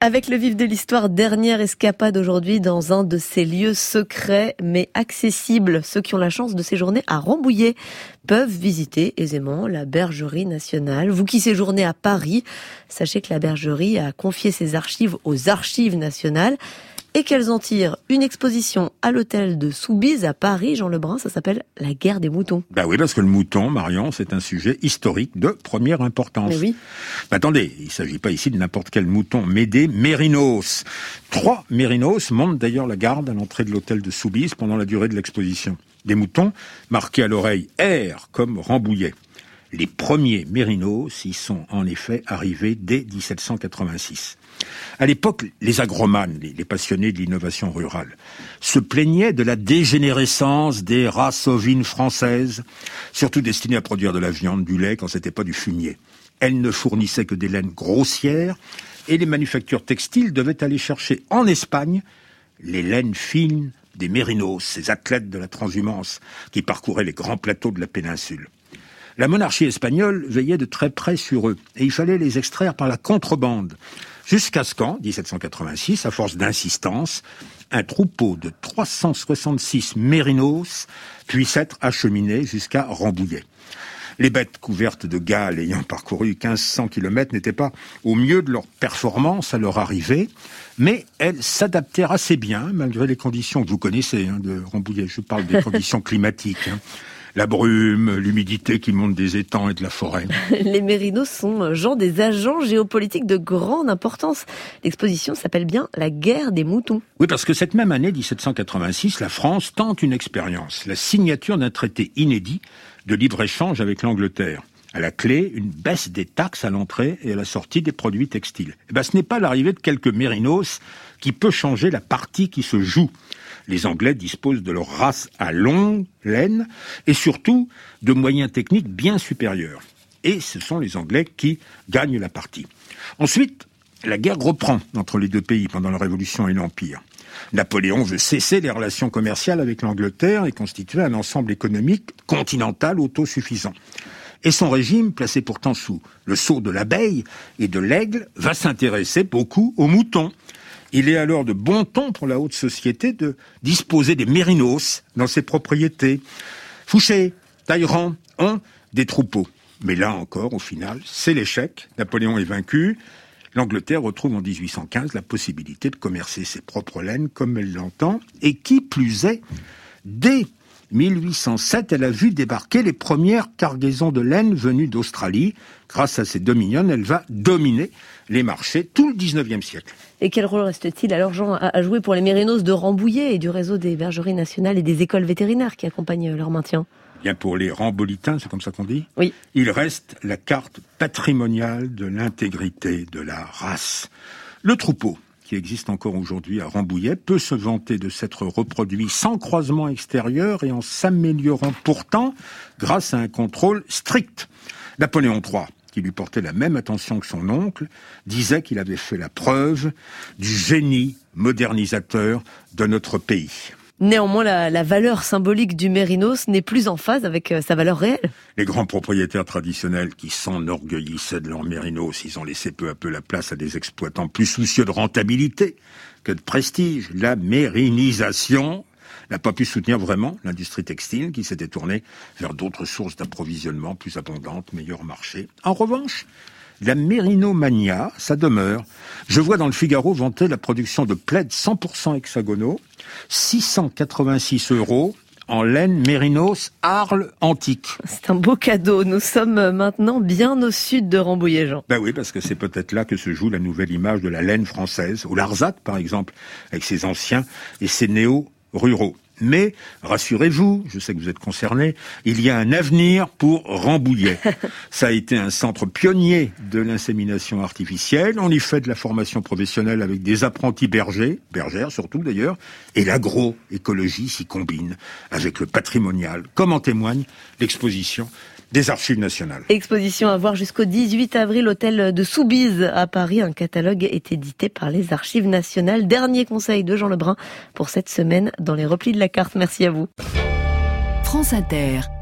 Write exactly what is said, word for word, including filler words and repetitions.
Avec le vif de l'histoire, dernière escapade aujourd'hui dans un de ces lieux secrets mais accessibles. Ceux qui ont la chance de séjourner à Rambouillet peuvent visiter aisément la Bergerie nationale. Vous qui séjournez à Paris, sachez que la Bergerie a confié ses archives aux Archives nationales et qu'elles en tirent une exposition à l'hôtel de Soubise à Paris. Jean Lebrun, ça s'appelle La guerre des moutons. Bah oui, parce que le mouton, Marion, c'est un sujet historique de première importance. Mais oui. Bah attendez, il ne s'agit pas ici de n'importe quel mouton, mais des mérinos. Trois mérinos montent d'ailleurs la garde à l'entrée de l'hôtel de Soubise pendant la durée de l'exposition. Des moutons marqués à l'oreille R comme Rambouillet. Les premiers mérinos y sont en effet arrivés dès dix-sept cent quatre-vingt-six. À l'époque, les agromanes, les passionnés de l'innovation rurale, se plaignaient de la dégénérescence des races ovines françaises, surtout destinées à produire de la viande, du lait, quand c'était pas du fumier. Elles ne fournissaient que des laines grossières et les manufactures textiles devaient aller chercher en Espagne les laines fines des mérinos, ces athlètes de la transhumance qui parcouraient les grands plateaux de la péninsule. La monarchie espagnole veillait de très près sur eux et il fallait les extraire par la contrebande. Jusqu'à ce qu'en dix-sept cent quatre-vingt-six, à force d'insistance, un troupeau de trois cent soixante-six mérinos puisse être acheminé jusqu'à Rambouillet. Les bêtes couvertes de gales ayant parcouru quinze cents kilomètres n'étaient pas au mieux de leur performance à leur arrivée, mais elles s'adaptèrent assez bien, malgré les conditions que vous connaissez hein, de Rambouillet. Je parle des conditions climatiques. Hein. La brume, l'humidité qui monte des étangs et de la forêt. Les mérinos sont, Jean, des agents géopolitiques de grande importance. L'exposition s'appelle bien La guerre des moutons. Oui, parce que cette même année, dix-sept cent quatre-vingt-six, la France tente une expérience, la signature d'un traité inédit de libre-échange avec l'Angleterre. À la clé, une baisse des taxes à l'entrée et à la sortie des produits textiles. Et ben, ce n'est pas l'arrivée de quelques mérinos qui peut changer la partie qui se joue. Les Anglais disposent de leur race à longue laine et surtout de moyens techniques bien supérieurs. Et ce sont les Anglais qui gagnent la partie. Ensuite, la guerre reprend entre les deux pays pendant la Révolution et l'Empire. Napoléon veut cesser les relations commerciales avec l'Angleterre et constituer un ensemble économique continental autosuffisant. Et son régime, placé pourtant sous le sceau de l'abeille et de l'aigle, va s'intéresser beaucoup aux moutons. Il est alors de bon ton pour la haute société de disposer des mérinos dans ses propriétés. Fouché, Talleyrand ont des troupeaux. Mais là encore, au final, c'est l'échec. Napoléon est vaincu. L'Angleterre retrouve en dix-huit cent quinze la possibilité de commercer ses propres laines comme elle l'entend. Et qui plus est, dès mille huit cent sept, elle a vu débarquer les premières cargaisons de laine venues d'Australie. Grâce à ses dominions, elle va dominer les marchés tout le dix-neuvième siècle. Et quel rôle reste-t-il alors, Jean, à jouer pour les mérinos de Rambouillet et du réseau des bergeries nationales et des écoles vétérinaires qui accompagnent leur maintien ? Bien pour les rambolitains, c'est comme ça qu'on dit ? Oui. Il reste la carte patrimoniale de l'intégrité de la race. Le troupeau, qui existe encore aujourd'hui à Rambouillet, peut se vanter de s'être reproduit sans croisement extérieur et en s'améliorant pourtant grâce à un contrôle strict. Napoléon trois, qui lui portait la même attention que son oncle, disait qu'il avait fait la preuve du génie modernisateur de notre pays. Néanmoins, la, la valeur symbolique du mérinos n'est plus en phase avec euh, sa valeur réelle. Les grands propriétaires traditionnels qui s'enorgueillissaient de leurs mérinos, ils ont laissé peu à peu la place à des exploitants plus soucieux de rentabilité que de prestige. La mérinisation n'a pas pu soutenir vraiment l'industrie textile qui s'était tournée vers d'autres sources d'approvisionnement plus abondantes, meilleur marché. En revanche, la mérinomania, ça demeure. Je vois dans le Figaro vanter la production de plaids cent pour cent hexagonaux, six cent quatre-vingt-six euros en laine mérinos Arles antique. C'est un beau cadeau. Nous sommes maintenant bien au sud de Rambouillet, Jean. Ben oui, parce que c'est peut-être là que se joue la nouvelle image de la laine française, au Larzat par exemple, avec ses anciens et ses néo-ruraux. Mais, rassurez-vous, je sais que vous êtes concernés, il y a un avenir pour Rambouillet. Ça a été un centre pionnier de l'insémination artificielle. On y fait de la formation professionnelle avec des apprentis bergers, bergères surtout d'ailleurs, et l'agroécologie s'y combine avec le patrimonial, comme en témoigne l'exposition des Archives nationales. Exposition à voir jusqu'au dix-huit avril, hôtel de Soubise à Paris. Un catalogue est édité par les Archives nationales. Dernier conseil de Jean Lebrun pour cette semaine dans les replis de la carte. Merci à vous. France Inter.